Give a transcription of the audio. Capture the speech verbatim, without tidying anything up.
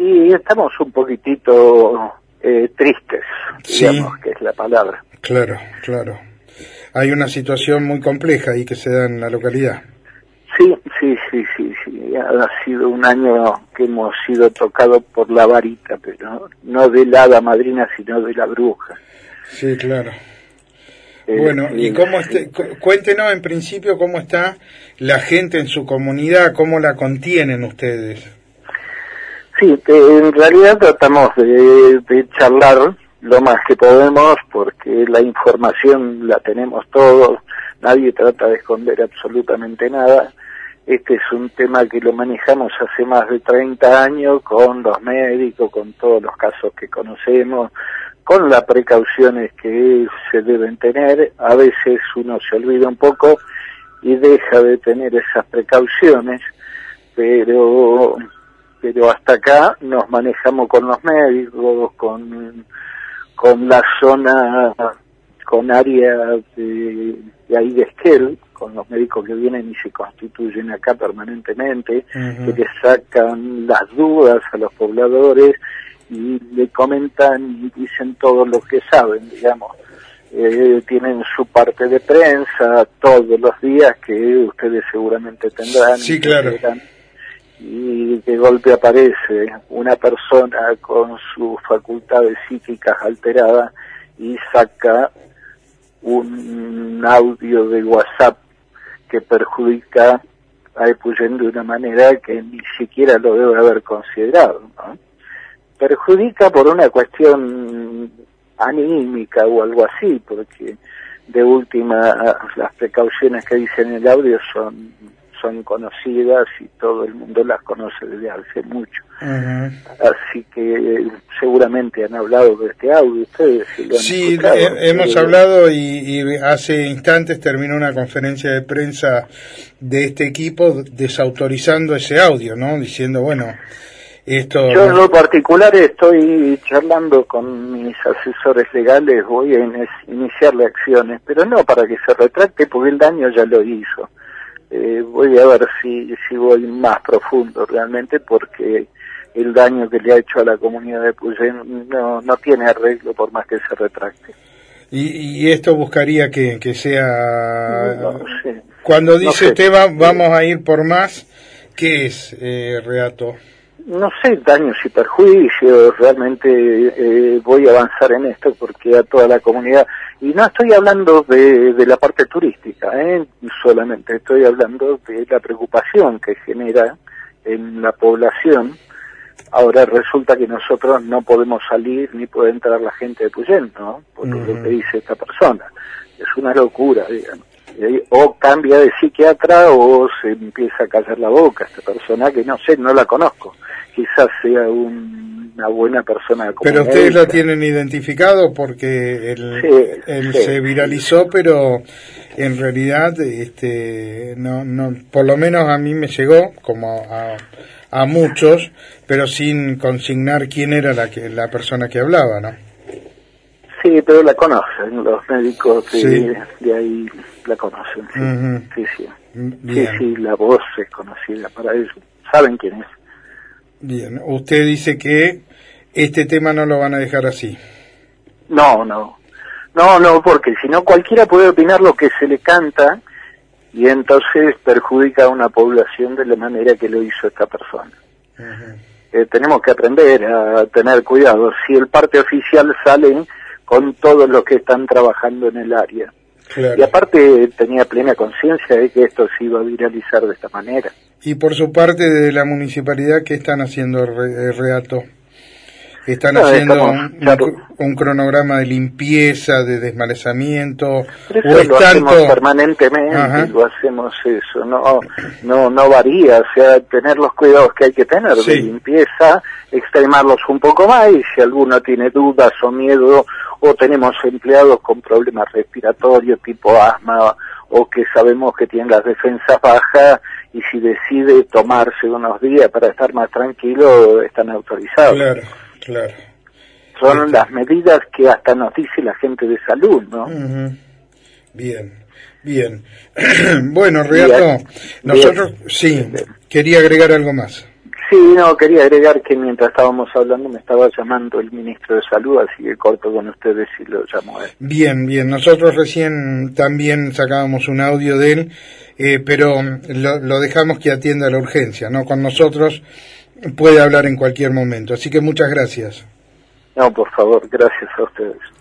Y estamos un poquitito eh, tristes, digamos, sí, que es la palabra. Claro, claro. Hay una situación muy compleja ahí que se da en la localidad. Sí, sí, sí, sí, sí. Ha sido un año que hemos sido tocados por la varita, pero no de la hada madrina, sino de la bruja. Sí, claro. Eh, bueno, eh, y cómo este, sí. Cuéntenos en principio cómo está la gente en su comunidad, cómo la contienen ustedes. Sí, en realidad tratamos de, de charlar lo más que podemos, porque la información la tenemos todos, nadie trata de esconder absolutamente nada. Este es un tema que lo manejamos hace más de treinta años con los médicos, con todos los casos que conocemos, con las precauciones que se deben tener. A veces uno se olvida un poco y deja de tener esas precauciones, pero pero hasta acá nos manejamos con los médicos, con con la zona, con área de, de ahí de Esquel, con los médicos que vienen y se constituyen acá permanentemente, uh-huh. que le sacan las dudas a los pobladores y le comentan y dicen todo lo que saben, digamos. Eh, tienen su parte de prensa todos los días que ustedes seguramente tendrán. Sí, claro. Tendrán, y de golpe aparece una persona con sus facultades psíquicas alteradas y saca un audio de WhatsApp que perjudica a Epuyén de una manera que ni siquiera lo debe haber considerado, ¿no? Perjudica por una cuestión anímica o algo así, porque de última las precauciones que dice en el audio son son conocidas y todo el mundo las conoce desde hace mucho. Uh-huh. Así que seguramente han hablado de este audio ustedes. Si lo han sí, escuchado, he, hemos eh, hablado y, y hace instantes terminó una conferencia de prensa de este equipo desautorizando ese audio, ¿no? Diciendo, bueno, esto... Yo en lo particular estoy charlando con mis asesores legales, voy a in- iniciarle acciones, pero no para que se retracte porque el daño ya lo hizo. Eh, voy a ver si, si voy más profundo realmente, porque el daño que le ha hecho a la comunidad de Epuyén no, no tiene arreglo por más que se retracte. Y, y esto buscaría que, que sea... No sé. Cuando dice no sé. usted va, vamos a ir por más, ¿qué es, eh, Reato? No sé, daños y perjuicios, realmente eh, voy a avanzar en esto porque a toda la comunidad, y no estoy hablando de, de la parte turística, ¿eh? solamente estoy hablando de la preocupación que genera en la población. Ahora resulta que nosotros no podemos salir ni puede entrar la gente de Epuyén, ¿no? Porque uh-huh. lo que dice esta persona es una locura, digamos. O cambia de psiquiatra o se empieza a callar la boca esta persona que no sé, no la conozco. Quizás sea un, una buena persona. Pero ustedes lo tienen identificado porque él, sí, él sí, se viralizó, sí. Pero en realidad, este, no, no, por lo menos a mí me llegó, como a, a muchos, pero sin consignar quién era la que la persona que hablaba, ¿no? Sí, pero la conocen, los médicos de, sí. de ahí la conocen, sí, uh-huh. sí, sí. Bien. Sí, sí, la voz es conocida para ellos, saben quién es. Bien, usted dice que este tema no lo van a dejar así. No, no, no, no, porque si no cualquiera puede opinar lo que se le canta y entonces perjudica a una población de la manera que lo hizo esta persona. Uh-huh. Eh, tenemos que aprender a tener cuidado. Si el parte oficial sale con todos los que están trabajando en el área. Claro. Y aparte tenía plena conciencia de que esto se iba a viralizar de esta manera. Y por su parte de la municipalidad, ¿qué están haciendo, re, Reato? ¿Están no, haciendo estamos, un, claro. un, un cronograma de limpieza, de desmalezamiento? Pero eso ¿O lo es hacemos tanto... permanentemente, Ajá. lo hacemos eso, no, no, no varía, o sea, tener los cuidados que hay que tener sí. de limpieza, extremarlos un poco más, y si alguno tiene dudas o miedo, o tenemos empleados con problemas respiratorios tipo asma, o que sabemos que tienen las defensas bajas, y si decide tomarse unos días para estar más tranquilo, están autorizados. Claro, claro. Son este... las medidas que hasta nos dice la gente de salud, ¿no? Uh-huh. Bien, bien. Bueno, Reato, nosotros, bien. sí, bien. Quería agregar algo más. Sí, no, quería agregar que mientras estábamos hablando me estaba llamando el ministro de Salud, así que corto con ustedes y lo llamo a él. Bien, bien, nosotros recién también sacábamos un audio de él, eh, pero lo, lo dejamos que atienda la urgencia, ¿no? Con nosotros puede hablar en cualquier momento, así que muchas gracias. No, por favor, gracias a ustedes.